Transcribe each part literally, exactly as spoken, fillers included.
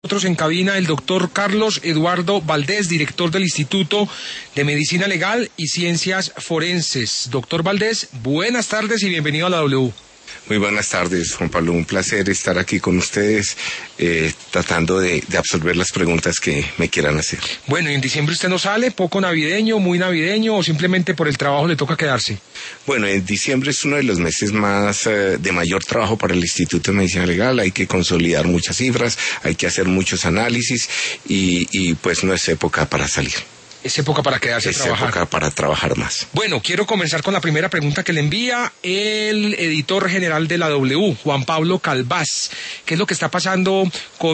Nosotros en cabina el doctor Carlos Eduardo Valdés, director del Instituto de Medicina Legal y Ciencias Forenses. Doctor Valdés, buenas tardes y bienvenido a la W. Muy buenas tardes, Juan Pablo. Un placer estar aquí con ustedes, eh, tratando de, de absorber las preguntas que me quieran hacer. Bueno, y en diciembre usted no sale, poco navideño, muy navideño, o simplemente por el trabajo le toca quedarse. Bueno, en diciembre es uno de los meses más eh, de mayor trabajo para el Instituto de Medicina Legal. Hay que consolidar muchas cifras, hay que hacer muchos análisis y, y pues no es época para salir. Es época para quedarse es a trabajar. Es época para trabajar más. Bueno, quiero comenzar con la primera pregunta que le envía el editor general de la W, Juan Pablo Calvás. ¿Qué es lo que está pasando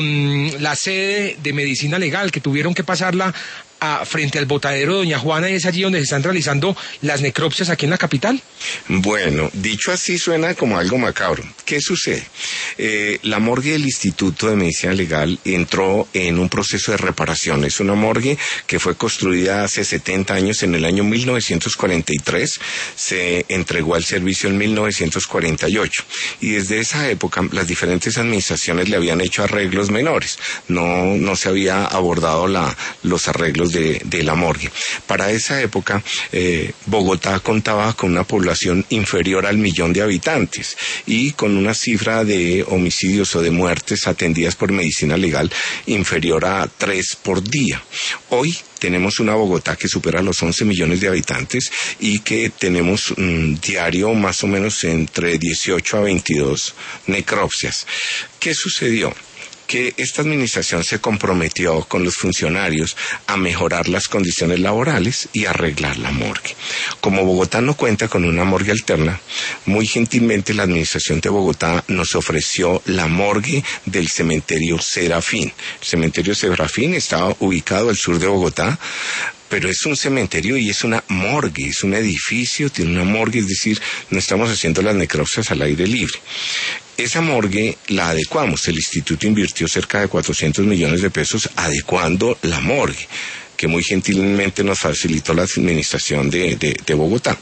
con la sede de Medicina Legal, que tuvieron que pasarla a, frente al botadero de Doña Juana, y es allí donde se están realizando las necropsias aquí en la capital? Bueno, dicho así suena como algo macabro. ¿Qué sucede? Eh, la morgue del Instituto de Medicina Legal entró en un proceso de reparación. Es una morgue que fue construida hace setenta años, en el año mil novecientos cuarenta y tres, se entregó al servicio en mil novecientos cuarenta y ocho, y desde esa época las diferentes administraciones le habían hecho arreglos menores. No, no se había abordado la, los arreglos de, de la morgue. Para esa época, eh, Bogotá contaba con una población inferior al millón de habitantes y con una cifra de homicidios o de muertes atendidas por medicina legal inferior a tres por día. Hoy tenemos una Bogotá que supera los once millones de habitantes y que tenemos un diario más o menos entre dieciocho a veintidós necropsias. ¿Qué sucedió? Que esta administración se comprometió con los funcionarios a mejorar las condiciones laborales y arreglar la morgue. Como Bogotá no cuenta con una morgue alterna, muy gentilmente la administración de Bogotá nos ofreció la morgue del cementerio Serafín. El cementerio Serafín está ubicado al sur de Bogotá, pero es un cementerio y es una morgue, es un edificio, tiene una morgue, es decir, no estamos haciendo las necropsias al aire libre. Esa morgue la adecuamos, el instituto invirtió cerca de cuatrocientos millones de pesos adecuando la morgue, que muy gentilmente nos facilitó la administración de, de, de Bogotá.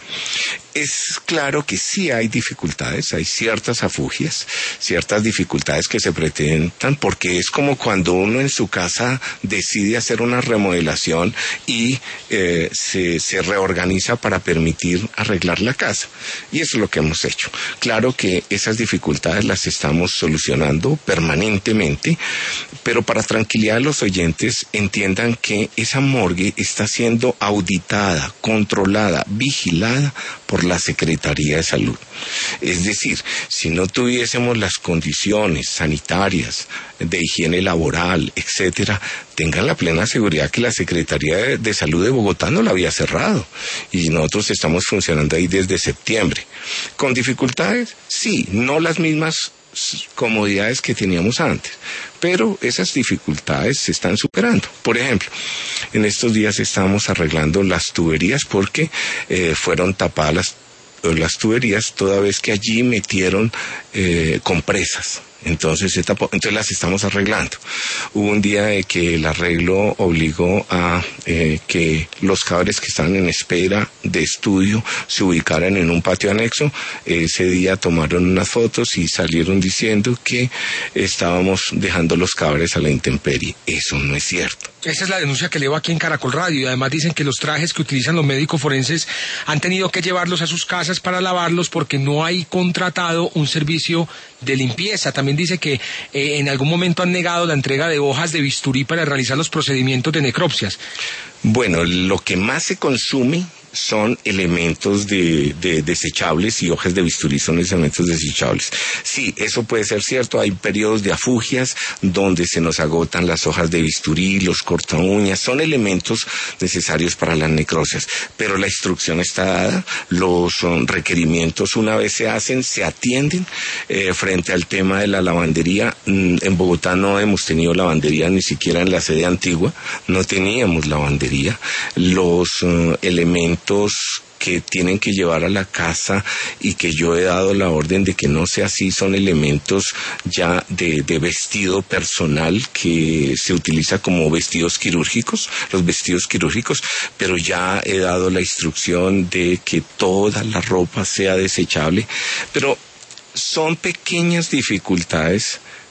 Es claro que sí hay dificultades, hay ciertas afugias, ciertas dificultades que se presentan, porque es como cuando uno en su casa decide hacer una remodelación y eh, se, se reorganiza para permitir arreglar la casa. Y eso es lo que hemos hecho. Claro que esas dificultades las estamos solucionando permanentemente, pero para tranquilidad de los oyentes, entiendan que esa morgue está siendo auditada, controlada, vigilada por la Secretaría de Salud. Es decir, si no tuviésemos las condiciones sanitarias, de higiene laboral, etcétera, tengan la plena seguridad que la Secretaría de, de Salud de Bogotá no la había cerrado y nosotros estamos funcionando ahí desde septiembre. ¿Con dificultades? Sí, no las mismas comodidades que teníamos antes, pero esas dificultades se están superando. Por ejemplo, en estos días estamos arreglando las tuberías porque eh, fueron tapadas las, las tuberías toda vez que allí metieron eh, compresas. Entonces, se tapó, entonces las estamos arreglando. Hubo un día de que el arreglo obligó a eh, que los cadáveres que estaban en espera de estudio se ubicaran en un patio anexo. Ese día tomaron unas fotos y salieron diciendo que estábamos dejando los cadáveres a la intemperie. Eso no es cierto. Esa es la denuncia que leo aquí en Caracol Radio, y además dicen que los trajes que utilizan los médicos forenses han tenido que llevarlos a sus casas para lavarlos porque no hay contratado un servicio de limpieza. También dice que eh, en algún momento han negado la entrega de hojas de bisturí para realizar los procedimientos de necropsias. Bueno, lo que más se consume son elementos de, de desechables, y hojas de bisturí son elementos desechables. Sí, eso puede ser cierto, hay periodos de afugias donde se nos agotan las hojas de bisturí, los corta uñas, son elementos necesarios para las necropsias, pero la instrucción está dada, los um, requerimientos una vez se hacen, se atienden. Eh, frente al tema de la lavandería, mm, en Bogotá no hemos tenido lavandería, ni siquiera en la sede antigua, no teníamos lavandería. Los uh, elementos que tienen que llevar a la casa y que yo he dado la orden de que no sea así, son elementos ya de, de vestido personal que se utiliza como vestidos quirúrgicos, los vestidos quirúrgicos, pero ya he dado la instrucción de que toda la ropa sea desechable, pero son pequeñas dificultades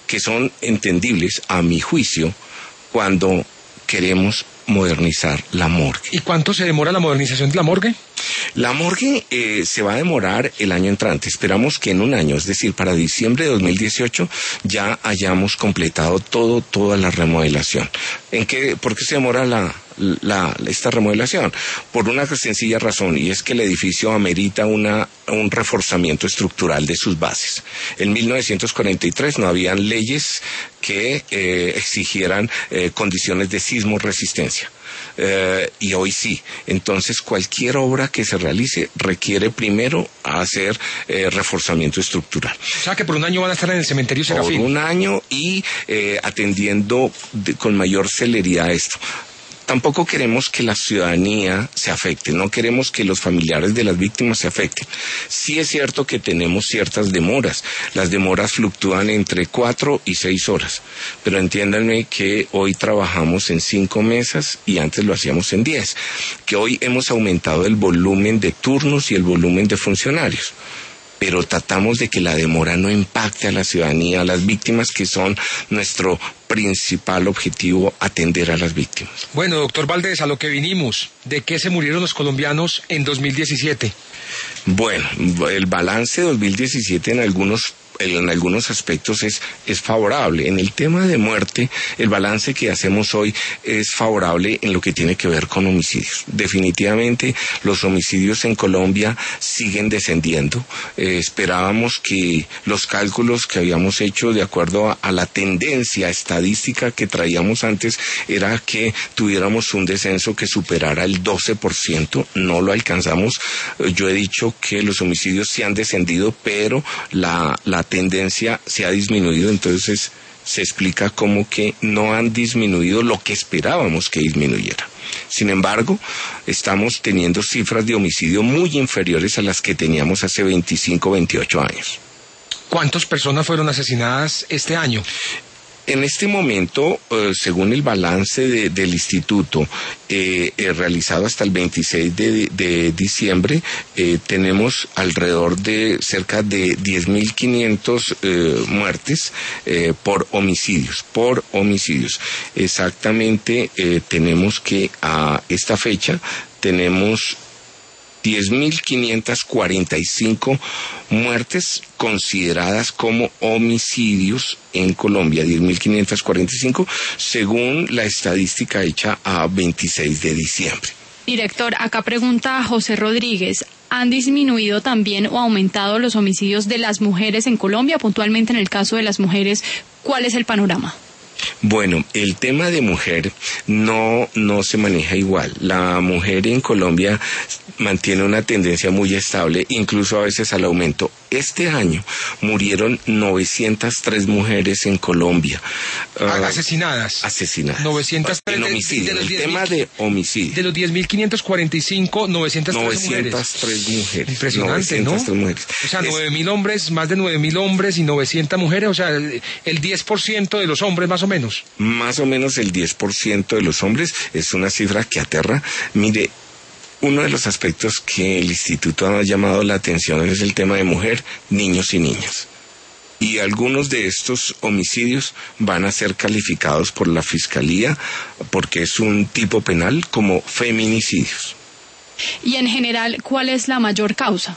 que son entendibles, a mi juicio, cuando queremos modernizar la morgue. ¿Y cuánto se demora la modernización de la morgue? La morgue eh, se va a demorar el año entrante. Esperamos que en un año, es decir, para diciembre de dos mil dieciocho, ya hayamos completado todo, toda la remodelación. ¿En qué, por qué se demora la, la, esta remodelación? Por una sencilla razón, y es que el edificio amerita una, un reforzamiento estructural de sus bases. En mil novecientos cuarenta y tres no habían leyes que eh, exigieran eh, condiciones de sismo resistencia. Eh, y hoy sí. Entonces cualquier obra que se realice requiere primero hacer eh, reforzamiento estructural. O sea que por un año van a estar en el cementerio Serafín. Por un año y eh, atendiendo de, con mayor celeridad esto. Tampoco queremos que la ciudadanía se afecte, no queremos que los familiares de las víctimas se afecten. Sí es cierto que tenemos ciertas demoras, las demoras fluctúan entre cuatro y seis horas, pero entiéndanme que hoy trabajamos en cinco mesas y antes lo hacíamos en diez, que hoy hemos aumentado el volumen de turnos y el volumen de funcionarios. Pero tratamos de que la demora no impacte a la ciudadanía, a las víctimas, que son nuestro principal objetivo, atender a las víctimas. Bueno, doctor Valdés, a lo que vinimos, ¿de qué se murieron los colombianos en dos mil diecisiete? Bueno, el balance de dos mil diecisiete en algunos en algunos aspectos es, es favorable. En el tema de muerte, el balance que hacemos hoy es favorable en lo que tiene que ver con homicidios. Definitivamente los homicidios en Colombia siguen descendiendo. Eh, esperábamos que los cálculos que habíamos hecho de acuerdo a, a la tendencia estadística que traíamos antes era que tuviéramos un descenso que superara el doce por ciento. No lo alcanzamos. Eh, yo he dicho que los homicidios sí han descendido, pero la, la tendencia se ha disminuido, entonces se explica como que no han disminuido lo que esperábamos que disminuyera. Sin embargo, estamos teniendo cifras de homicidio muy inferiores a las que teníamos hace veinticinco, veintiocho años. ¿Cuántas personas fueron asesinadas este año? En este momento, eh, según el balance de, del instituto eh, eh, realizado hasta el veintiséis de, de diciembre, eh, tenemos alrededor de cerca de diez mil quinientas eh, muertes eh, por homicidios, por homicidios. Exactamente, eh, tenemos que a esta fecha tenemos diez mil quinientas cuarenta y cinco muertes consideradas como homicidios en Colombia, diez mil quinientas cuarenta y cinco, según la estadística hecha a veintiséis de diciembre. Director, acá pregunta José Rodríguez, ¿han disminuido también o aumentado los homicidios de las mujeres en Colombia? Puntualmente en el caso de las mujeres, ¿cuál es el panorama? Bueno, el tema de mujer no, no se maneja igual. La mujer en Colombia mantiene una tendencia muy estable, incluso a veces al aumento. Este año murieron novecientas tres mujeres en Colombia. Uh, asesinadas. Asesinadas. novecientas tres en homicidio. De, de el tema de homicidio. De los diez mil quinientos cuarenta y cinco, novecientas tres mujeres. novecientas tres mujeres. Impresionante, ¿no? Mujeres. O sea, nueve mil hombres, más de nueve mil hombres y novecientas mujeres, o sea, el, el diez por ciento de los hombres más o menos. Más o menos el diez por ciento de los hombres, es una cifra que aterra. Mire, uno de los aspectos que el instituto ha llamado la atención es el tema de mujer, niños y niñas. Y algunos de estos homicidios van a ser calificados por la Fiscalía, porque es un tipo penal, como feminicidios. Y en general, ¿cuál es la mayor causa?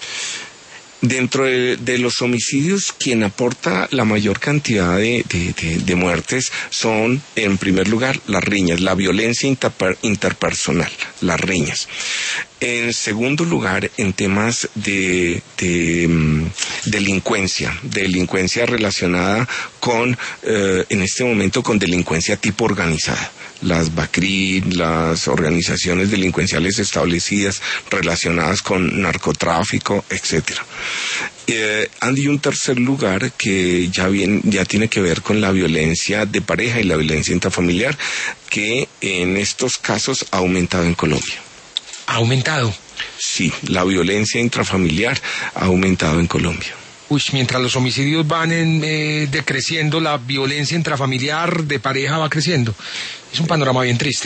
Dentro de, de los homicidios, quien aporta la mayor cantidad de, de, de, de muertes son, en primer lugar, las riñas, la violencia interper, interpersonal, las riñas. En segundo lugar, en temas de, de um, delincuencia, delincuencia relacionada con, eh, en este momento, con delincuencia tipo organizada. Las BACRI, las organizaciones delincuenciales establecidas relacionadas con narcotráfico, etcétera. Eh, hay un tercer lugar que ya, bien, ya tiene que ver con la violencia de pareja y la violencia intrafamiliar, que en estos casos ha aumentado en Colombia. ¿Ha aumentado? Sí, la violencia intrafamiliar ha aumentado en Colombia. Uy, mientras los homicidios van en, eh, decreciendo, la violencia intrafamiliar de pareja va creciendo. Es un panorama bien triste.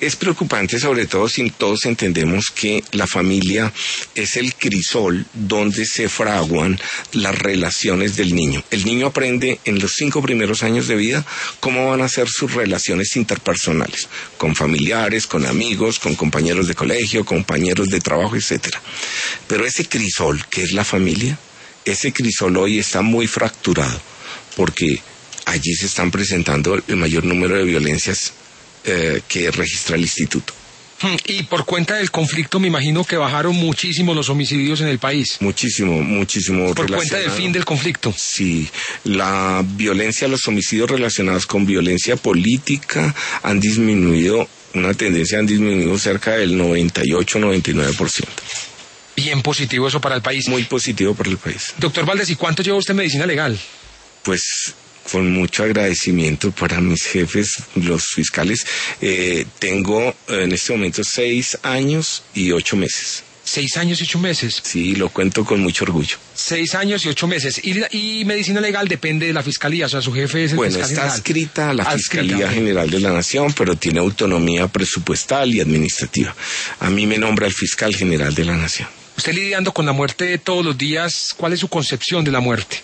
Es preocupante, sobre todo si todos entendemos que la familia es el crisol donde se fraguan las relaciones del niño. El niño aprende en los cinco primeros años de vida cómo van a ser sus relaciones interpersonales, con familiares, con amigos, con compañeros de colegio, compañeros de trabajo, etcétera. Pero ese crisol, que es la familia, ese crisol hoy está muy fracturado, porque allí se están presentando el mayor número de violencias eh, que registra el instituto. Y por cuenta del conflicto me imagino que bajaron muchísimo los homicidios en el país. Muchísimo, muchísimo. Por cuenta del fin del conflicto. Sí, la violencia, los homicidios relacionados con violencia política han disminuido, una tendencia han disminuido cerca del noventa y ocho, noventa y nueve por ciento. Bien positivo eso para el país. Muy positivo para el país. Doctor Valdés, ¿y cuánto lleva usted en medicina legal? Pues con mucho agradecimiento para mis jefes, los fiscales. Eh, tengo en este momento seis años y ocho meses. Seis años y ocho meses. Sí, lo cuento con mucho orgullo. Seis años y ocho meses. Y, y medicina legal depende de la fiscalía, o sea, su jefe es el bueno, fiscal está general. adscrita a la Adscrita, Fiscalía okay. General de la Nación, pero tiene autonomía presupuestal y administrativa. A mí me nombra el fiscal general de la Nación. Usted lidiando con la muerte todos los días, ¿cuál es su concepción de la muerte?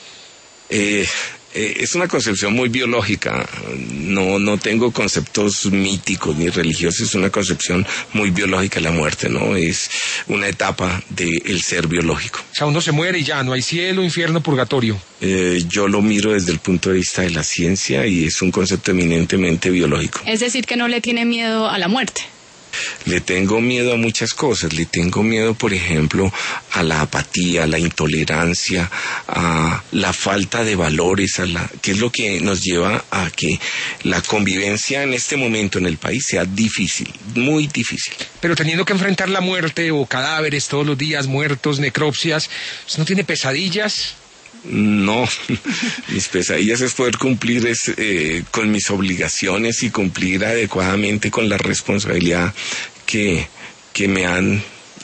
Eh... Es una concepción muy biológica, no, no tengo conceptos míticos ni religiosos, es una concepción muy biológica la muerte, ¿no? Es una etapa del ser biológico. O sea, uno se muere y ya, no hay cielo, infierno, purgatorio. Eh, yo lo miro desde el punto de vista de la ciencia y es un concepto eminentemente biológico. Es decir, que no le tiene miedo a la muerte. Le tengo miedo a muchas cosas, le tengo miedo, por ejemplo, a la apatía, a la intolerancia, a la falta de valores, a la, que es lo que nos lleva a que la convivencia en este momento en el país sea difícil, muy difícil. Pero teniendo que enfrentar la muerte o cadáveres todos los días, muertos, necropsias, ¿usted no tiene pesadillas? No, mis pesadillas es poder cumplir es, eh, con mis obligaciones y cumplir adecuadamente con la responsabilidad que, que me han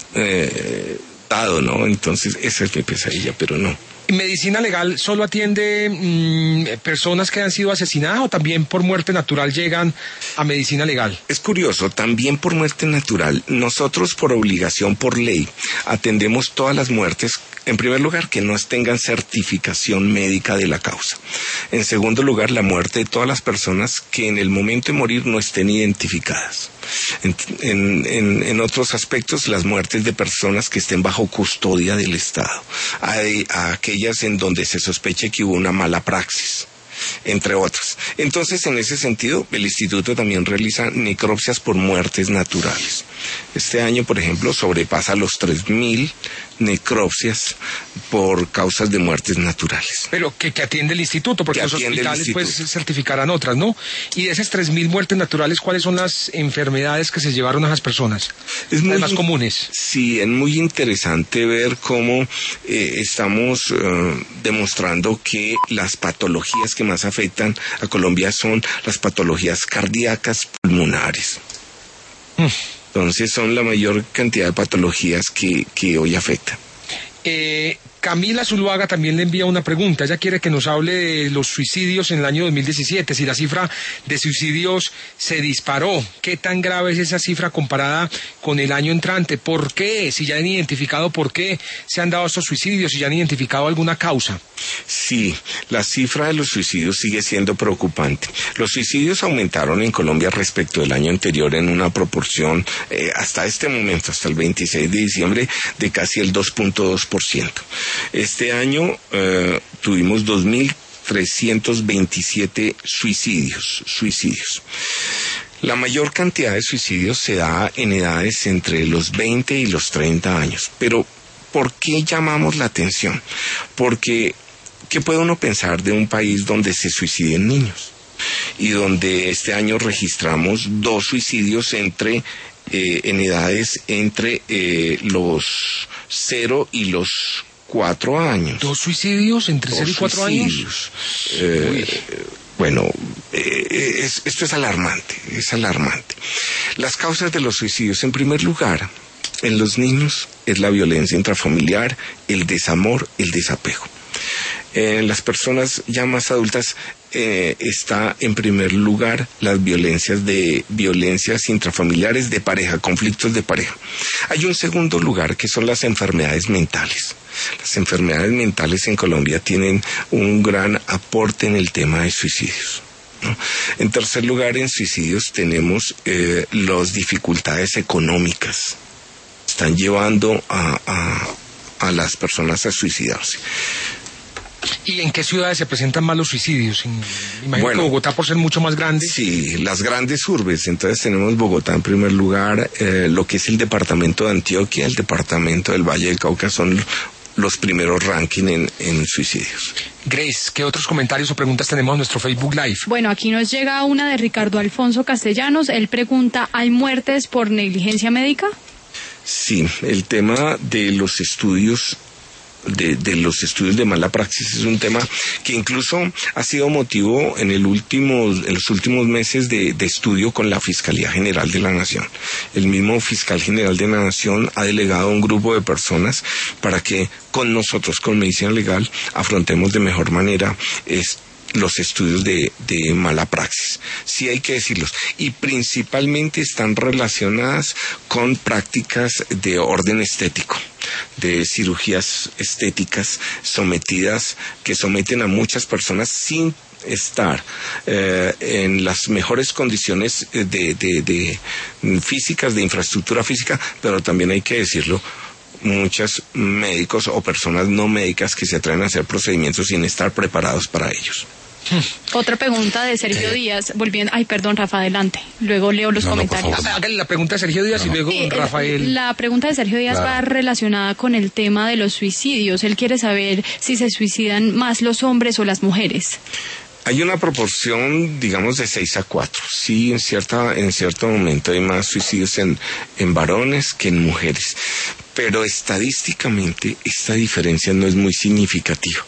eh, dado, ¿no? Entonces esa es mi pesadilla, pero no. ¿Medicina legal solo atiende mmm, personas que han sido asesinadas o también por muerte natural llegan a medicina legal? Es curioso, también por muerte natural. Nosotros por obligación, por ley, atendemos todas las muertes. En primer lugar, que no tengan certificación médica de la causa. En segundo lugar, la muerte de todas las personas que en el momento de morir no estén identificadas. En, en, en, en otros aspectos, las muertes de personas que estén bajo custodia del Estado. A, a aquellas en donde se sospeche que hubo una mala praxis, entre otras. Entonces, en ese sentido, el instituto también realiza necropsias por muertes naturales. Este año, por ejemplo, sobrepasa los tres mil necropsias por causas de muertes naturales. Pero que, que atiende el instituto, porque los hospitales pues certificarán otras, ¿no? Y de esas tres mil muertes naturales, ¿cuáles son las enfermedades que se llevaron a esas personas? Es muy, las más comunes. Sí, es muy interesante ver cómo eh, estamos eh, demostrando que las patologías que más afectan a Colombia son las patologías cardíacas pulmonares. Mm. Entonces son la mayor cantidad de patologías que, que hoy afectan. Eh, Camila Zuluaga también le envía una pregunta. Ella quiere que nos hable de los suicidios en el año dos mil diecisiete, si la cifra de suicidios se disparó. ¿Qué tan grave es esa cifra comparada con el año entrante? ¿Por qué? Si ya han identificado por qué se han dado estos suicidios, si ya han identificado alguna causa. Sí, la cifra de los suicidios sigue siendo preocupante. Los suicidios aumentaron en Colombia respecto del año anterior en una proporción, eh, hasta este momento, hasta el veintiséis de diciembre, de casi el dos punto dos por ciento. Este año eh, tuvimos dos mil trescientos veintisiete suicidios, suicidios. La mayor cantidad de suicidios se da en edades entre los veinte y los treinta años. Pero, ¿por qué llamamos la atención? Porque, ¿qué puede uno pensar de un país donde se suiciden niños? Y donde este año registramos dos suicidios entre, eh, en edades entre eh, los cero y los cuatro años. ¿Dos suicidios entre cero y cuatro años? Eh, bueno, eh, es, esto es alarmante, es alarmante. Las causas de los suicidios, en primer lugar, en los niños, es la violencia intrafamiliar, el desamor, el desapego. En las personas ya más adultas eh, está en primer lugar las violencias de violencias intrafamiliares de pareja, conflictos de pareja. Hay un segundo lugar que son las enfermedades mentales. Las enfermedades mentales en Colombia tienen un gran aporte en el tema de suicidios, ¿no? En tercer lugar, en suicidios tenemos eh, las dificultades económicas. Están llevando a, a, a las personas a suicidarse. ¿Y en qué ciudades se presentan más los suicidios? Imagino bueno, que Bogotá, por ser mucho más grande. Sí, las grandes urbes. Entonces tenemos Bogotá en primer lugar, eh, lo que es el departamento de Antioquia, el departamento del Valle del Cauca son los primeros ranking en, en suicidios. Grace, ¿qué otros comentarios o preguntas tenemos en nuestro Facebook Live? Bueno, aquí nos llega una de Ricardo Alfonso Castellanos. Él pregunta, ¿hay muertes por negligencia médica? Sí, el tema de los estudios De, de los estudios de mala praxis es un tema que incluso ha sido motivo en el último, en los últimos meses de, de estudio con la Fiscalía General de la Nación. El mismo Fiscal General de la Nación ha delegado a un grupo de personas para que con nosotros, con Medicina Legal, afrontemos de mejor manera esto. Los estudios de, de mala praxis, sí hay que decirlos, y principalmente están relacionadas con prácticas de orden estético, de cirugías estéticas sometidas, que someten a muchas personas sin estar eh, en las mejores condiciones de, de, de físicas, de infraestructura física, pero también hay que decirlo, muchos médicos o personas no médicas que se atreven a hacer procedimientos sin estar preparados para ellos. Otra pregunta de Sergio eh, Díaz, volviendo, ay perdón Rafa, adelante, luego leo los no, comentarios. No, hágale la pregunta de Sergio Díaz no, no. y luego sí, Rafael. La pregunta de Sergio Díaz claro. va relacionada con el tema de los suicidios. Él quiere saber si se suicidan más los hombres o las mujeres. Hay una proporción, digamos, de seis a cuatro. Sí, en cierta, en cierto momento hay más suicidios en, en varones que en mujeres. Pero estadísticamente esta diferencia no es muy significativa.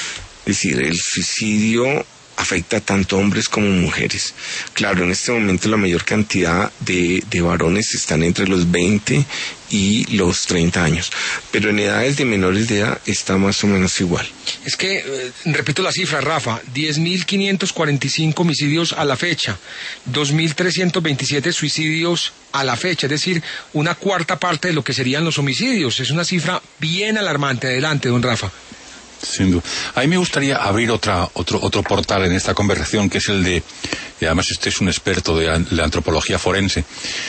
Es decir, el suicidio afecta tanto a hombres como mujeres. Claro, en este momento la mayor cantidad de, de varones están entre los veinte y los treinta años, pero en edades de menores de edad está más o menos igual. Es que, eh, repito la cifra, Rafa, diez mil quinientos cuarenta y cinco homicidios a la fecha, dos mil trescientos veintisiete suicidios a la fecha, es decir, una cuarta parte de lo que serían los homicidios. Es una cifra bien alarmante. Adelante, don Rafa. Sin duda. A mí me gustaría abrir otra, otro, otro portal en esta conversación, que es el de, y además usted es un experto de la antropología forense,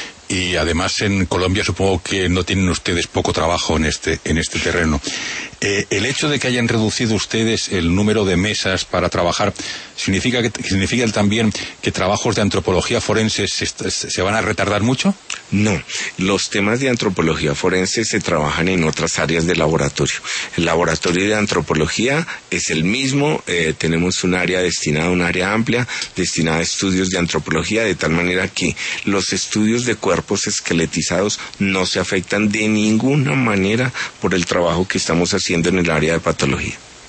y además en Colombia supongo que no tienen ustedes poco trabajo en este, en este terreno. Eh, el hecho de que hayan reducido ustedes el número de mesas para trabajar, ¿significa, que, significa también que trabajos de antropología forense se, se van a retardar mucho? No, los temas de antropología forense se trabajan en otras áreas del laboratorio. El laboratorio de antropología es el mismo, eh, tenemos un área destinada, un área amplia, destinada a estudios de antropología, de tal manera que los estudios de cuerpos esqueletizados no se afectan de ninguna manera por el trabajo que estamos haciendo en el área de patología.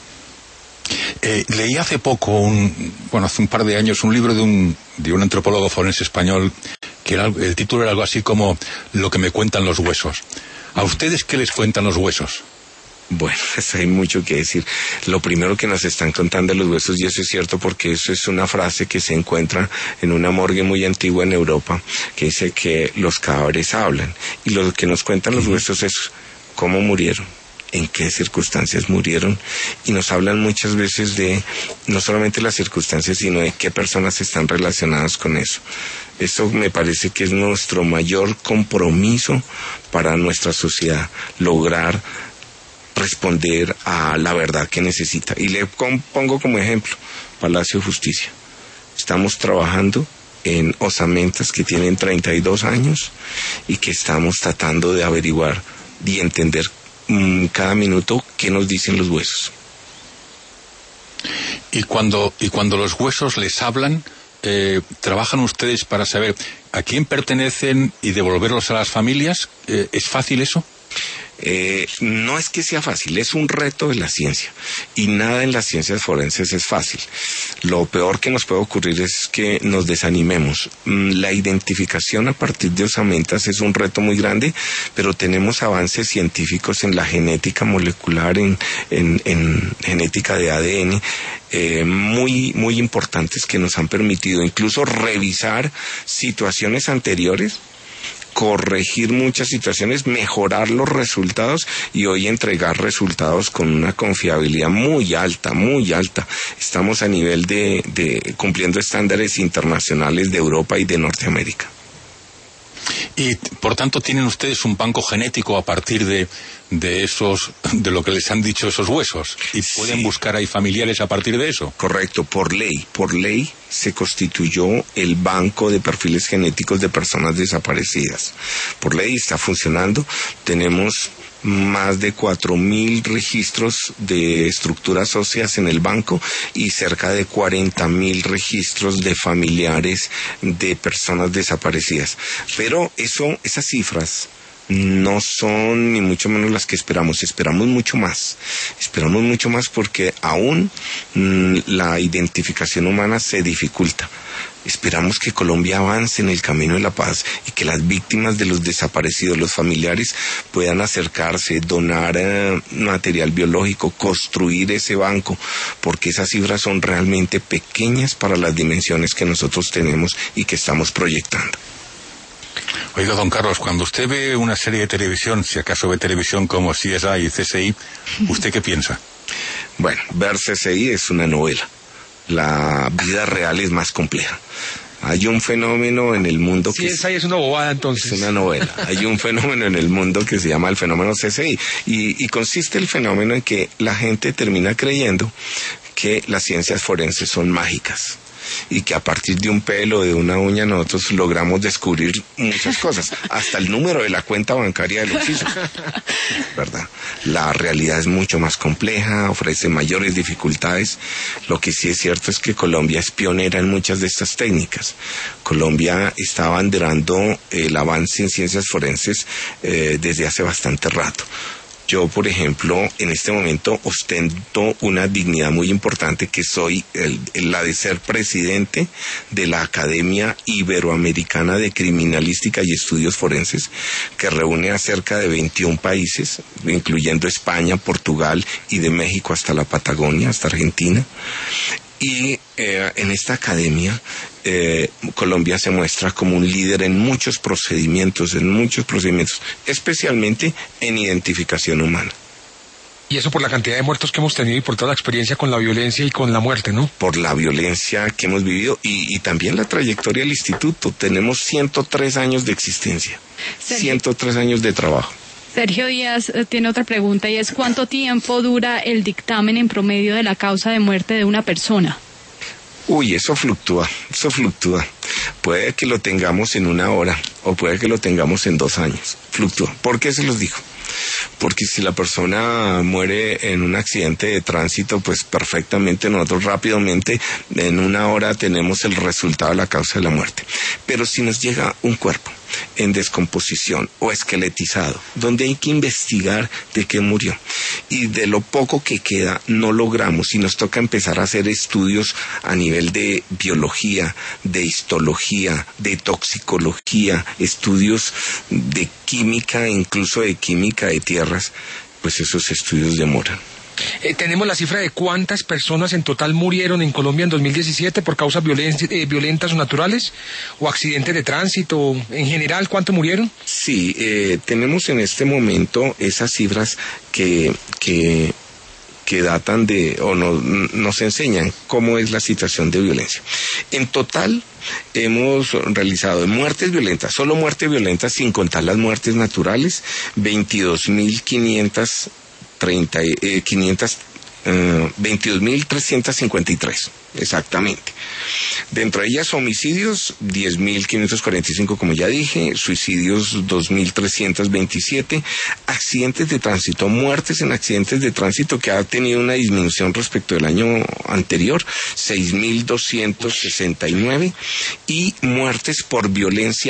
Eh, leí hace poco, un, bueno, hace un par de años, un libro de un, de un antropólogo forense español, que era, el título era algo así como Lo que me cuentan los huesos. ¿A ustedes qué les cuentan los huesos? Bueno, eso hay mucho que decir. Lo primero que nos están contando los huesos, y eso es cierto porque eso es una frase que se encuentra en una morgue muy antigua en Europa, que dice que los cadáveres hablan. Y lo que nos cuentan los huesos es cómo murieron, en qué circunstancias murieron, y nos hablan muchas veces de no solamente las circunstancias, sino de qué personas están relacionadas con eso. Eso me parece que es nuestro mayor compromiso para nuestra sociedad, lograr responder a la verdad que necesita. Y le pongo como ejemplo Palacio de Justicia. Estamos trabajando en osamentas que tienen treinta y dos años y que estamos tratando de averiguar y entender cada minuto qué nos dicen los huesos. Y cuando, y cuando los huesos les hablan, eh, ¿trabajan ustedes para saber a quién pertenecen y devolverlos a las familias? Eh, ¿Es fácil eso? Eh, no es que sea fácil, es un reto de la ciencia y nada en las ciencias forenses es fácil. Lo peor que nos puede ocurrir es que nos desanimemos. La identificación a partir de osamentas es un reto muy grande, pero tenemos avances científicos en la genética molecular, en, en, en genética de A D N, eh, muy, muy importantes que nos han permitido incluso revisar situaciones anteriores, corregir muchas situaciones, mejorar los resultados y hoy entregar resultados con una confiabilidad muy alta, muy alta. Estamos a nivel de, de cumpliendo estándares internacionales de Europa y de Norteamérica. Y por tanto tienen ustedes un banco genético a partir de, de esos, de lo que les han dicho esos huesos, y pueden sí. buscar ahí familiares a partir de eso. Correcto, por ley, por ley se constituyó el banco de perfiles genéticos de personas desaparecidas. Por ley está funcionando, tenemos más de cuatro mil registros de estructuras óseas en el banco y cerca de cuarenta mil registros de familiares de personas desaparecidas. Pero eso, esas cifras no son ni mucho menos las que esperamos, esperamos mucho más, esperamos mucho más porque aún mmm, la identificación humana se dificulta. Esperamos que Colombia avance en el camino de la paz y que las víctimas de los desaparecidos, los familiares, puedan acercarse, donar eh, material biológico, construir ese banco, porque esas cifras son realmente pequeñas para las dimensiones que nosotros tenemos y que estamos proyectando. Oiga, don Carlos, cuando usted ve una serie de televisión, si acaso ve televisión como C S I y C S I, ¿usted qué piensa? Bueno, ver C S I es una novela. La vida real es más compleja. Hay un fenómeno en el mundo que... Sí, esa es una bobada, entonces. Es una novela. Hay un fenómeno en el mundo que se llama el fenómeno C S I. Y, y consiste el fenómeno en que la gente termina creyendo que las ciencias forenses son mágicas y que a partir de un pelo, de una uña, nosotros logramos descubrir muchas cosas, hasta el número de la cuenta bancaria del occiso, ¿verdad? La realidad es mucho más compleja, ofrece mayores dificultades. Lo que sí es cierto es que Colombia es pionera en muchas de estas técnicas. Colombia está abanderando el avance en ciencias forenses eh, desde hace bastante rato. Yo, por ejemplo, en este momento ostento una dignidad muy importante que soy el, la de ser presidente de la Academia Iberoamericana de Criminalística y Estudios Forenses, que reúne a cerca de veintiún países, incluyendo España, Portugal y de México hasta la Patagonia, hasta Argentina. Y eh, en esta academia eh, Colombia se muestra como un líder en muchos procedimientos, en muchos procedimientos, especialmente en identificación humana. Y eso por la cantidad de muertos que hemos tenido y por toda la experiencia con la violencia y con la muerte, ¿no? Por la violencia que hemos vivido y, y también la trayectoria del instituto. Tenemos ciento tres años de existencia, Sergio. ciento tres años de trabajo. Sergio Díaz eh, tiene otra pregunta y es ¿cuánto tiempo dura el dictamen en promedio de la causa de muerte de una persona? Uy, eso fluctúa, eso fluctúa. Puede que lo tengamos en una hora o puede que lo tengamos en dos años. Fluctúa. ¿Por qué se los digo? Porque si la persona muere en un accidente de tránsito, pues perfectamente nosotros rápidamente en una hora tenemos el resultado de la causa de la muerte. Pero si nos llega un cuerpo en descomposición o esqueletizado, donde hay que investigar de qué murió, y de lo poco que queda no logramos y nos toca empezar a hacer estudios a nivel de biología, de histología, de toxicología, estudios de química, incluso de química de tierras, pues esos estudios demoran. Eh, tenemos la cifra de cuántas personas en total murieron en Colombia en dos mil diecisiete por causas violen eh, violentas o naturales o accidentes de tránsito. En general, ¿cuánto murieron? Sí, eh, tenemos en este momento esas cifras que, que, que datan de, o no, nos enseñan cómo es la situación de violencia. En total, hemos realizado en muertes violentas, solo muertes violentas sin contar las muertes naturales, veintidós mil quinientas treinta, eh, quinientos, eh, veintidós mil trescientos cincuenta y tres, exactamente. Dentro de ellas homicidios, diez mil quinientos cuarenta y cinco, como ya dije, suicidios dos mil trescientos veintisiete, accidentes de tránsito, muertes en accidentes de tránsito que ha tenido una disminución respecto del año anterior, seis mil doscientos sesenta y nueve, y muertes por violencia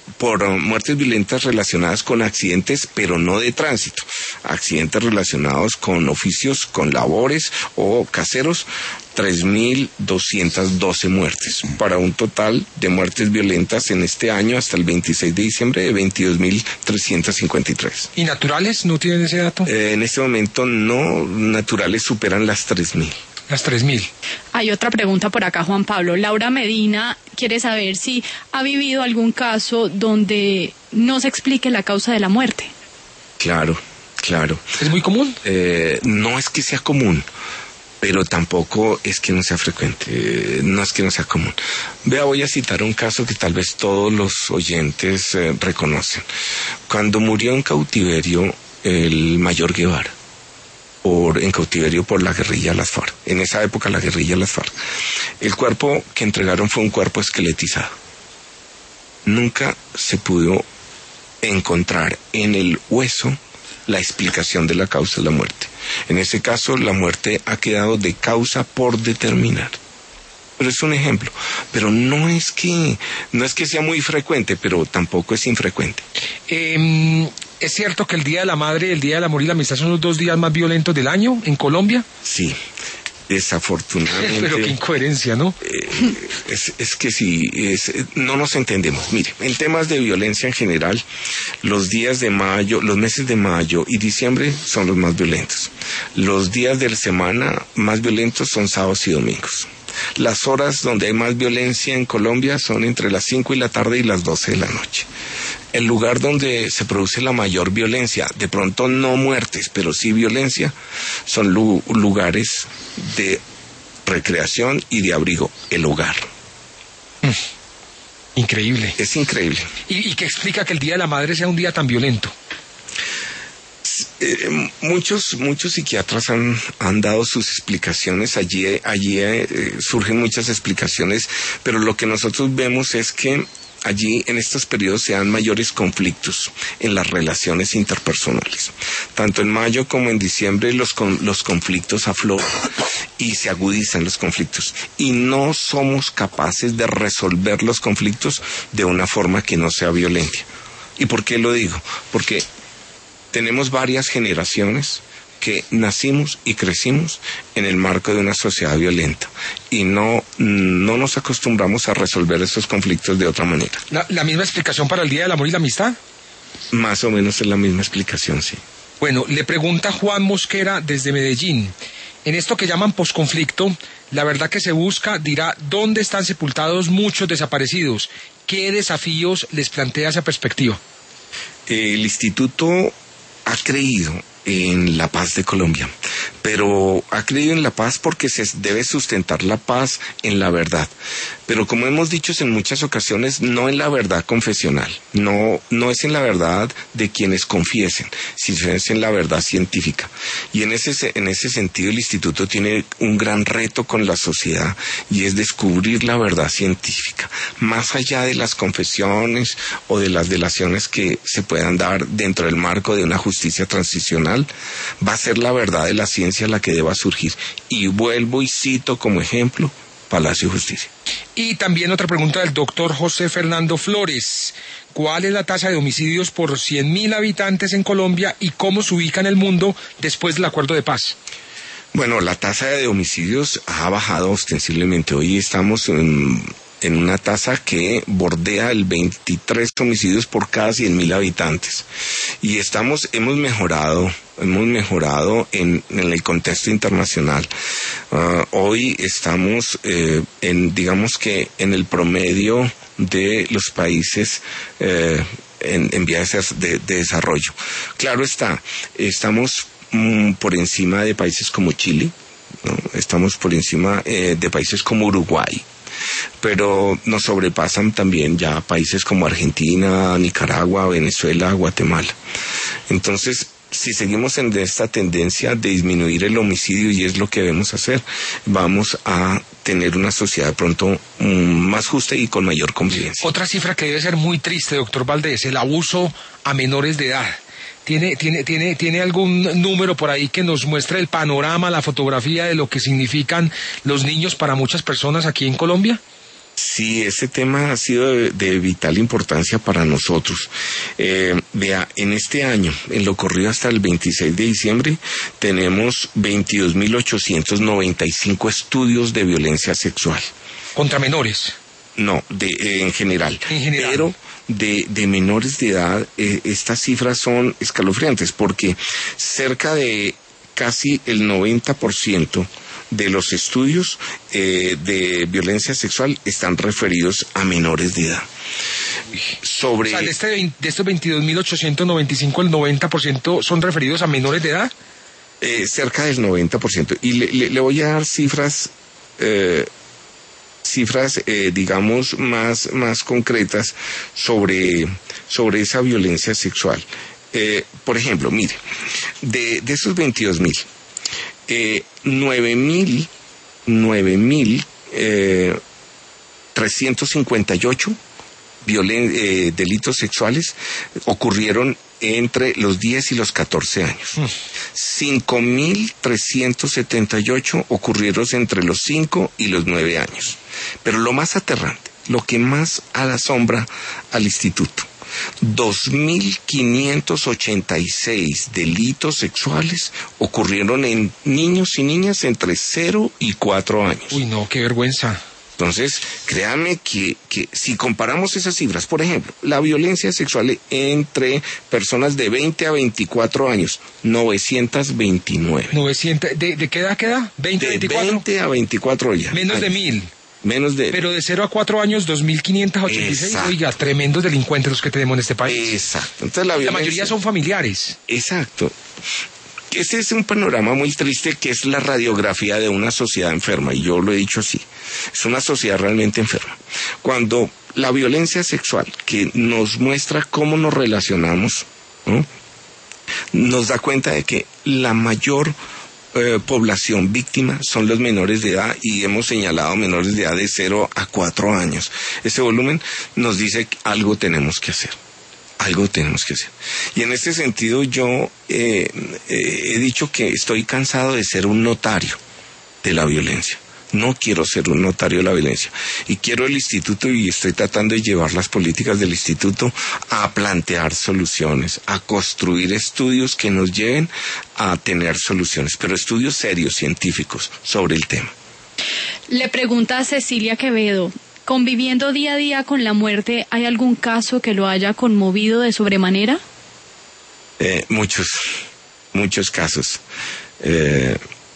por muertes violentas relacionadas con accidentes, pero no de tránsito, accidentes relacionados con oficios, con labores o caseros, tres mil doscientas doce muertes, para un total de muertes violentas en este año hasta el veintiséis de diciembre de veintidós mil trescientos cincuenta y tres. ¿Y naturales no tienen ese dato? Eh, en este momento no, naturales superan las tres mil. Las tres mil. Hay otra pregunta por acá, Juan Pablo. Laura Medina quiere saber si ha vivido algún caso donde no se explique la causa de la muerte. Claro, claro. ¿Es muy común? Eh, no es que sea común, pero tampoco es que no sea frecuente, eh, no es que no sea común. Vea, voy a citar un caso que tal vez todos los oyentes eh, reconocen. Cuando murió en cautiverio el mayor Guevara, por, en cautiverio por la guerrilla de las FARC, en esa época la guerrilla de las FARC, el cuerpo que entregaron fue un cuerpo esqueletizado. Nunca se pudo encontrar en el hueso la explicación de la causa de la muerte. En ese caso, la muerte ha quedado de causa por determinar. Pero es un ejemplo. Pero no es que, no es que sea muy frecuente, pero tampoco es infrecuente. Eh, ¿Es cierto que el Día de la Madre, el Día del Amor y la Amistad son los dos días más violentos del año en Colombia? Sí. Desafortunadamente. Pero qué incoherencia, ¿no? Eh, es, es que sí, es, no nos entendemos. Mire, en temas de violencia en general, los días de mayo, los meses de mayo y diciembre son los más violentos. Los días de la semana más violentos son sábados y domingos. Las horas donde hay más violencia en Colombia son entre las cinco y la tarde y las doce de la noche. El lugar donde se produce la mayor violencia, de pronto no muertes, pero sí violencia, son lu- lugares de recreación y de abrigo, el hogar. Mm. Increíble. Es increíble. ¿Y, ¿Y qué explica que el Día de la Madre sea un día tan violento? Eh, muchos muchos psiquiatras han, han dado sus explicaciones, allí, allí eh, surgen muchas explicaciones, pero lo que nosotros vemos es que allí en estos periodos se dan mayores conflictos en las relaciones interpersonales. Tanto en mayo como en diciembre los, con, los conflictos afloran y se agudizan los conflictos. Y no somos capaces de resolver los conflictos de una forma que no sea violenta. ¿Y por qué lo digo? Porque tenemos varias generaciones que nacimos y crecimos en el marco de una sociedad violenta y no, no nos acostumbramos a resolver estos conflictos de otra manera. ¿La, la misma explicación para el Día del Amor y la Amistad? Más o menos es la misma explicación, sí. Bueno, le pregunta Juan Mosquera desde Medellín. En esto que llaman posconflicto, la verdad que se busca dirá dónde están sepultados muchos desaparecidos. ¿Qué desafíos les plantea esa perspectiva? El instituto ha creído en la paz de Colombia, pero ha creído en la paz porque se debe sustentar la paz en la verdad, pero como hemos dicho en muchas ocasiones, no en la verdad confesional, no, no es en la verdad de quienes confiesen, sino es en la verdad científica, y en ese, en ese sentido el instituto tiene un gran reto con la sociedad, y es descubrir la verdad científica, más allá de las confesiones o de las delaciones que se puedan dar dentro del marco de una justicia transicional. Va a ser la verdad de la ciencia la que deba surgir. Y vuelvo y cito como ejemplo Palacio de Justicia. Y también otra pregunta del doctor José Fernando Flores. ¿Cuál es la tasa de homicidios por cien mil habitantes en Colombia y cómo se ubica en el mundo después del acuerdo de paz? Bueno, la tasa de homicidios ha bajado ostensiblemente. Hoy estamos en... en una tasa que bordea el veintitrés homicidios por cada cien mil habitantes. Y estamos, hemos mejorado, hemos mejorado en, en el contexto internacional. Uh, hoy estamos, eh, en, digamos que en el promedio de los países eh, en, en vías de, de desarrollo. Claro está, estamos mm, por encima de países como Chile, ¿no? Estamos por encima eh, de países como Uruguay, pero nos sobrepasan también ya países como Argentina, Nicaragua, Venezuela, Guatemala. Entonces, si seguimos en esta tendencia de disminuir el homicidio, y es lo que debemos hacer, vamos a tener una sociedad pronto um, más justa y con mayor convivencia. Otra cifra que debe ser muy triste, doctor Valdés, el abuso a menores de edad. ¿Tiene, tiene, tiene, ¿Tiene algún número por ahí que nos muestre el panorama, la fotografía de lo que significan los niños para muchas personas aquí en Colombia? Sí, ese tema ha sido de, de vital importancia para nosotros. Eh, vea, en este año, en lo corrido hasta el veintiséis de diciembre, tenemos veintidós mil ochocientos noventa y cinco estudios de violencia sexual. ¿Contra menores? No, de, eh, en general. En general. Pero de, de menores de edad, eh, estas cifras son escalofriantes porque cerca de casi el noventa por ciento de los estudios eh, de violencia sexual están referidos a menores de edad. Sobre... O sea, de, este, de estos veintidós mil ochocientos noventa y cinco, el noventa por ciento son referidos a menores de edad. Eh, cerca del noventa por ciento. Y le, le, le voy a dar cifras, eh, cifras, eh, digamos, más, más concretas sobre, sobre esa violencia sexual. Eh, por ejemplo, mire, de, de esos veintidós mil, eh, nueve mil, nueve mil, eh, trescientos cincuenta y ocho violen, eh, delitos sexuales ocurrieron entre los diez y los catorce años. Mm. cinco mil trescientos setenta y ocho ocurrieron entre los cinco y los nueve años. Pero lo más aterrante, lo que más asombra al instituto, dos mil quinientos ochenta y seis delitos sexuales ocurrieron en niños y niñas entre cero y cuatro años. Uy, no, qué vergüenza. Entonces, créanme que, que si comparamos esas cifras, por ejemplo, la violencia sexual entre personas de veinte a veinticuatro años, novecientos veintinueve. novecientos, ¿de, de qué edad queda? ¿veinte a veinticuatro? De veinte a veinticuatro ya. Menos años. de mil. Menos de... Pero de cero a cuatro años, dos mil quinientos ochenta y seis. Exacto. Oiga, tremendos delincuentes los que tenemos en este país. Exacto. Entonces, la, violencia... la mayoría son familiares. Exacto. Ese es un panorama muy triste que es la radiografía de una sociedad enferma, y yo lo he dicho así, es una sociedad realmente enferma. Cuando la violencia sexual, que nos muestra cómo nos relacionamos, ¿no?, nos da cuenta de que la mayor eh, población víctima son los menores de edad, y hemos señalado menores de edad de cero a cuatro años. Ese volumen nos dice que algo tenemos que hacer. Algo tenemos que hacer. Y en este sentido yo eh, eh, he dicho que estoy cansado de ser un notario de la violencia. No quiero ser un notario de la violencia. Y quiero el instituto, y estoy tratando de llevar las políticas del instituto a plantear soluciones, a construir estudios que nos lleven a tener soluciones, pero estudios serios, científicos, sobre el tema. Le pregunta a Cecilia Quevedo: conviviendo día a día con la muerte, ¿hay algún caso que lo haya conmovido de sobremanera? Eh, muchos, muchos casos. Eh,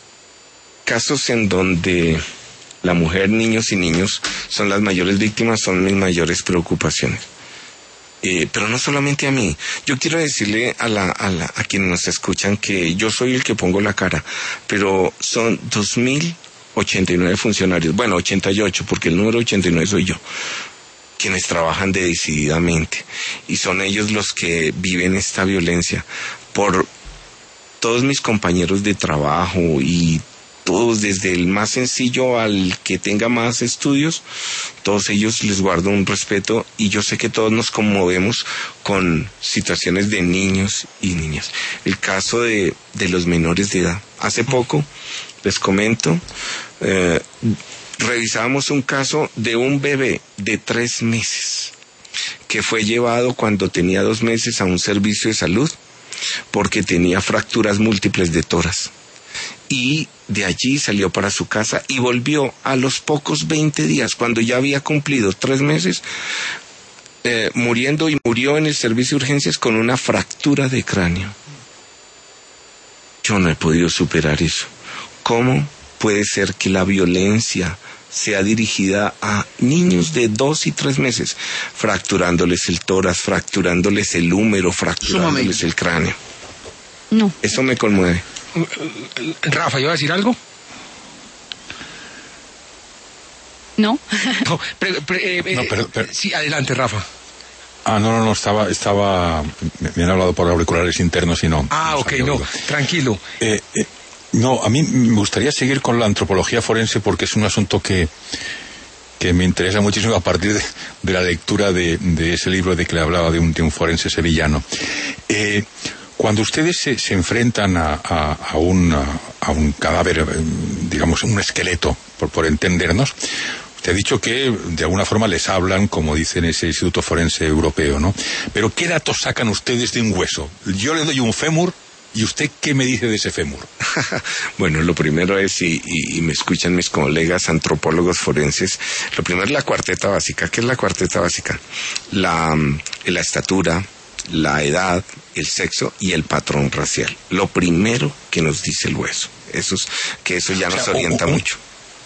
casos en donde la mujer, niños y niños son las mayores víctimas, son mis mayores preocupaciones. Eh, pero no solamente a mí. Yo quiero decirle a, la, a, la, a quienes nos escuchan que yo soy el que pongo la cara, pero son dos mil ochenta y nueve funcionarios, bueno, ochenta y ocho, porque el número ochenta y nueve soy yo, quienes trabajan decididamente, y son ellos los que viven esta violencia. Por todos mis compañeros de trabajo, y todos, desde el más sencillo al que tenga más estudios, todos ellos les guardo un respeto, y yo sé que todos nos conmovemos con situaciones de niños y niñas. El caso de, de los menores de edad. Hace poco, les comento, eh, revisábamos un caso de un bebé de tres meses que fue llevado cuando tenía dos meses a un servicio de salud porque tenía fracturas múltiples de tórax, y de allí salió para su casa y volvió a los pocos veinte días, cuando ya había cumplido tres meses, eh, muriendo, y murió en el servicio de urgencias con una fractura de cráneo. Yo no he podido superar eso. ¿Cómo puede ser que la violencia sea dirigida a niños de dos y tres meses, fracturándoles el tórax, fracturándoles el húmero, fracturándoles el cráneo? No. Eso me conmueve. Rafa, ¿iba a decir algo? No. No, pre, pre, eh, no pero, pero... Sí, adelante, Rafa. Ah, no, no, no, estaba, estaba, me han hablado por auriculares internos y no. Ah, no ok, no, tranquilo. Eh, eh, no, a mí me gustaría seguir con la antropología forense, porque es un asunto que, que me interesa muchísimo a partir de, de la lectura de, de ese libro de que le hablaba de un, de un forense sevillano. Eh, cuando ustedes se, se enfrentan a, a, a, un, a un cadáver, digamos, un esqueleto, por, por entendernos, Te he dicho que de alguna forma les hablan, como dice en ese Instituto Forense Europeo, ¿no? Pero ¿qué datos sacan ustedes de un hueso? Yo le doy un fémur, ¿y usted qué me dice de ese fémur? Bueno, lo primero es, y, y, y me escuchan mis colegas antropólogos forenses, lo primero es la cuarteta básica. ¿Qué es la cuarteta básica? La, la estatura, la edad, el sexo y el patrón racial. Lo primero que nos dice el hueso. Eso es, que eso ya o sea, nos orienta o, o, mucho.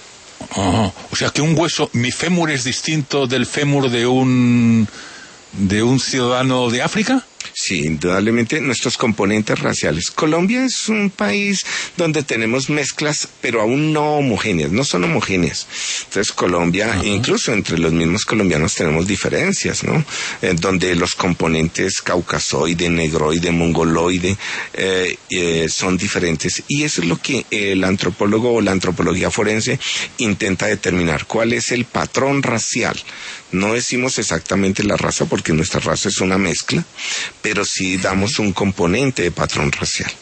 Oh, o sea que un hueso, mi fémur es distinto del fémur de un de un ciudadano de África. Sí, indudablemente nuestros componentes raciales. Colombia es un país donde tenemos mezclas, pero aún no homogéneas, no son homogéneas. Entonces Colombia, uh-huh. incluso entre los mismos colombianos tenemos diferencias, ¿no? Eh, donde los componentes caucasoide, negroide, mongoloide eh, eh, son diferentes. Y eso es lo que el antropólogo o la antropología forense intenta determinar. ¿Cuál es el patrón racial? No decimos exactamente la raza porque nuestra raza es una mezcla, pero sí damos un componente de patrón racial.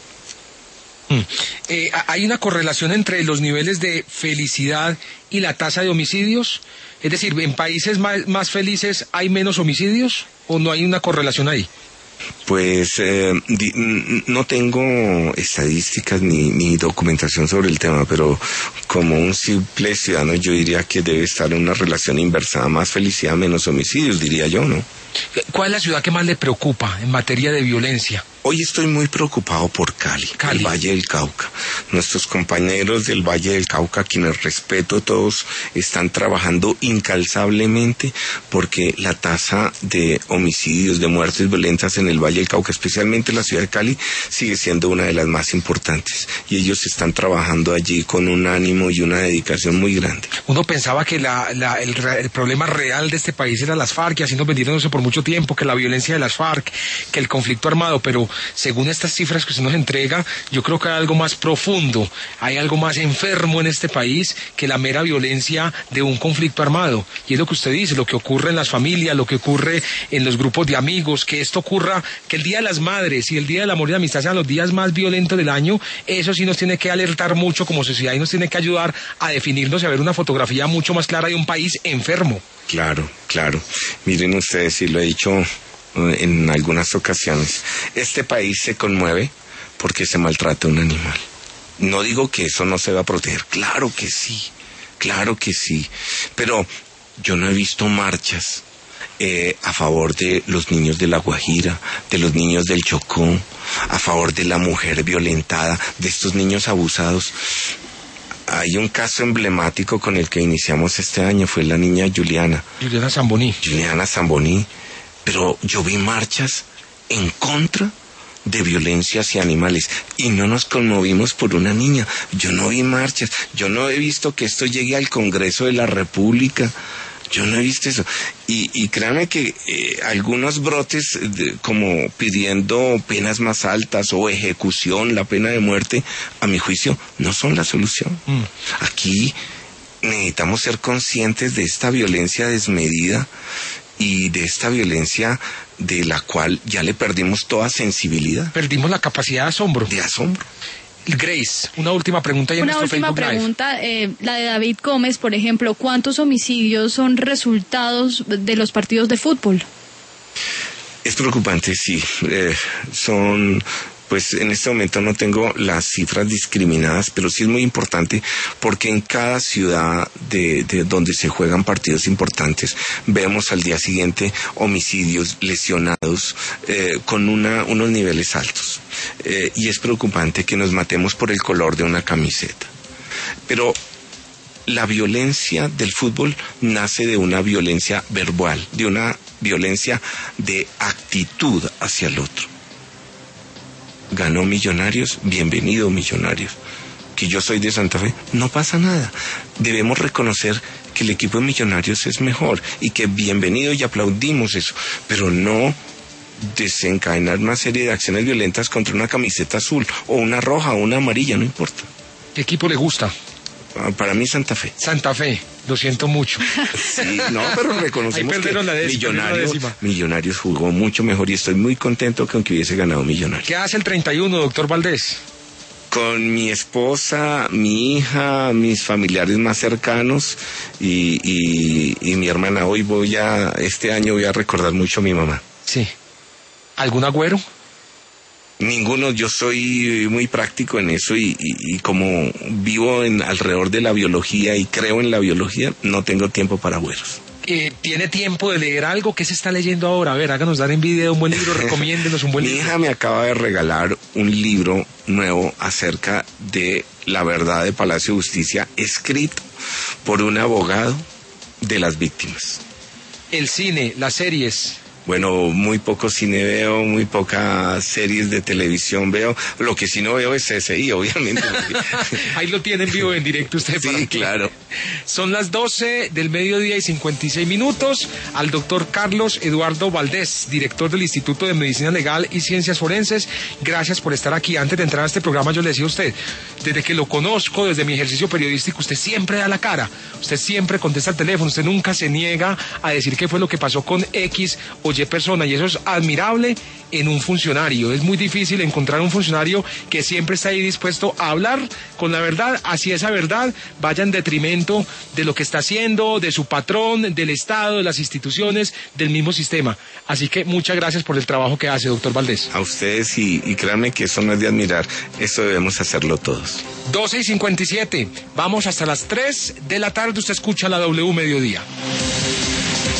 Mm. Eh, ¿Hay una correlación entre los niveles de felicidad y la tasa de homicidios? Es decir, ¿en países más, más felices hay menos homicidios o no hay una correlación ahí? Pues eh, di, no tengo estadísticas ni, ni documentación sobre el tema, pero como un simple ciudadano yo diría que debe estar en una relación inversa, más felicidad, menos homicidios, diría yo, ¿no? ¿Cuál es la ciudad que más le preocupa en materia de violencia? Hoy estoy muy preocupado por Cali, Cali, el Valle del Cauca. Nuestros compañeros del Valle del Cauca, quienes respeto, todos están trabajando incansablemente porque la tasa de homicidios, de muertes violentas en el Valle del Cauca, especialmente en la ciudad de Cali, sigue siendo una de las más importantes. Y ellos están trabajando allí con un ánimo y una dedicación muy grande. Uno pensaba que la, la, el, el problema real de este país era las FARC, y así nos vendieron eso por mucho tiempo, que la violencia de las FARC, que el conflicto armado, pero según estas cifras que usted nos entrega, yo creo que hay algo más profundo, hay algo más enfermo en este país que la mera violencia de un conflicto armado. Y es lo que usted dice, lo que ocurre en las familias, lo que ocurre en los grupos de amigos, que esto ocurra, que el Día de las Madres y el Día del Amor y la Amistad sean los días más violentos del año. Eso sí nos tiene que alertar mucho como sociedad y nos tiene que ayudar a definirnos y a ver una fotografía mucho más clara de un país enfermo. Claro, claro. Miren ustedes, y lo he dicho en algunas ocasiones, este país se conmueve porque se maltrata a un animal. No digo que eso no se va a proteger, claro que sí, claro que sí, pero yo no he visto marchas eh, a favor de los niños de La Guajira, de los niños del Chocó, a favor de la mujer violentada, de estos niños abusados. Hay un caso emblemático con el que iniciamos este año, fue la niña Juliana. Juliana Zamboní. Juliana Zamboní. Pero yo vi marchas en contra de violencia hacia animales y no nos conmovimos por una niña. Yo no vi marchas, yo no he visto que esto llegue al Congreso de la República. Yo no he visto eso. Y, y créanme que eh, algunos brotes de, como pidiendo penas más altas o ejecución, la pena de muerte, a mi juicio, no son la solución. Mm. Aquí necesitamos ser conscientes de esta violencia desmedida y de esta violencia de la cual ya le perdimos toda sensibilidad. Perdimos la capacidad de asombro. De asombro. Grace, una última pregunta. Una última pregunta, eh, la de David Gómez, por ejemplo, ¿cuántos homicidios son resultados de los partidos de fútbol? Es preocupante, sí. Eh, son... Pues en este momento no tengo las cifras discriminadas, pero sí es muy importante porque en cada ciudad de, de donde se juegan partidos importantes vemos al día siguiente homicidios, lesionados, eh, con una, unos niveles altos. Eh, y es preocupante que nos matemos por el color de una camiseta. Pero la violencia del fútbol nace de una violencia verbal, de una violencia de actitud hacia el otro. Ganó Millonarios, bienvenido Millonarios. Que yo soy de Santa Fe, no pasa nada. Debemos reconocer que el equipo de Millonarios es mejor y que bienvenido y aplaudimos eso, pero no desencadenar una serie de acciones violentas contra una camiseta azul o una roja o una amarilla, no importa. ¿Qué equipo le gusta? Para mí Santa Fe. Santa Fe, lo siento mucho. Sí, no, pero reconocemos que la décima, Millonarios, Millonarios jugó mucho mejor y estoy muy contento con que hubiese ganado Millonarios. ¿Qué hace el treinta y uno, doctor Valdés? Con mi esposa, mi hija, mis familiares más cercanos y, y, y mi hermana. Hoy voy a, este año voy a recordar mucho a mi mamá. Sí. ¿Algún agüero? Ninguno, yo soy muy práctico en eso y, y, y como vivo en alrededor de la biología y creo en la biología, no tengo tiempo para agüeros. Eh, ¿Tiene tiempo de leer algo? ¿Qué se está leyendo ahora? A ver, háganos dar en video un buen libro, recomiéndenos un buen Mi libro. hija me acaba de regalar un libro nuevo acerca de la verdad de Palacio de Justicia, escrito por un abogado de las víctimas. El cine, las series. Bueno, muy poco cine veo, muy pocas series de televisión veo. Lo que sí no veo es C S I, obviamente. Ahí lo tiene en vivo, en directo usted. Sí, claro. Son las doce del mediodía y cincuenta y seis minutos. Al doctor Carlos Eduardo Valdés, director del Instituto de Medicina Legal y Ciencias Forenses, gracias por estar aquí. Antes de entrar a este programa yo le decía a usted, desde que lo conozco, desde mi ejercicio periodístico, usted siempre da la cara, usted siempre contesta el teléfono, usted nunca se niega a decir qué fue lo que pasó con X o Y persona, y eso es admirable en un funcionario. Es muy difícil encontrar un funcionario que siempre está ahí dispuesto a hablar con la verdad, así esa verdad vaya en detrimento de lo que está haciendo, de su patrón, del Estado, de las instituciones, del mismo sistema. Así que muchas gracias por el trabajo que hace, doctor Valdés. A ustedes y, y créanme que eso no es de admirar, eso debemos hacerlo todos. doce y cincuenta y siete, vamos hasta las tres de la tarde, usted escucha la W Mediodía.